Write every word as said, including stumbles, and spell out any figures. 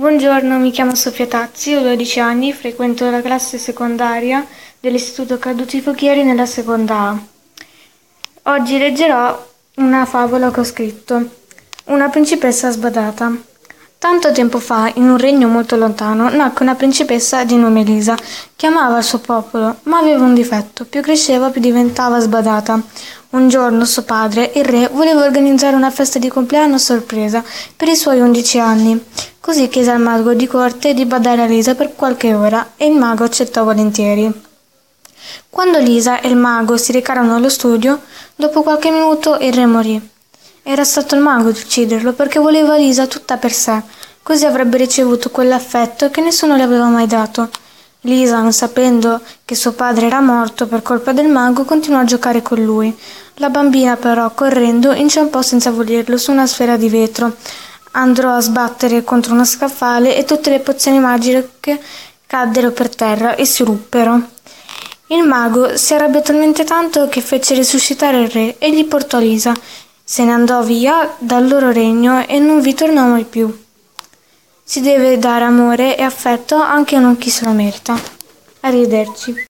Buongiorno, mi chiamo Sofia Tazzi, ho dodici anni, frequento la classe secondaria dell'Istituto Carducci Fuchieri nella seconda A. Oggi leggerò una favola che ho scritto, Una principessa sbadata. Tanto tempo fa, in un regno molto lontano, nacque una principessa di nome Elisa, che amava il suo popolo, ma aveva un difetto: più cresceva più diventava sbadata. Un giorno suo padre, il re, voleva organizzare una festa di compleanno a sorpresa per i suoi undici anni. Così chiese al mago di corte di badare a Lisa per qualche ora e il mago accettò volentieri. Quando Lisa e il mago si recarono allo studio, dopo qualche minuto il re morì. Era stato il mago ad ucciderlo perché voleva Lisa tutta per sé, così avrebbe ricevuto quell'affetto che nessuno le aveva mai dato. Lisa, non sapendo che suo padre era morto per colpa del mago, continuò a giocare con lui. La bambina però, correndo, inciampò senza volerlo su una sfera di vetro. Andò a sbattere contro uno scaffale e tutte le pozioni magiche caddero per terra e si ruppero. Il mago si arrabbiò talmente tanto che fece risuscitare il re e gli portò Lisa. Se ne andò via dal loro regno e non vi tornò mai più. Si deve dare amore e affetto anche a non chi se lo merita. Arrivederci.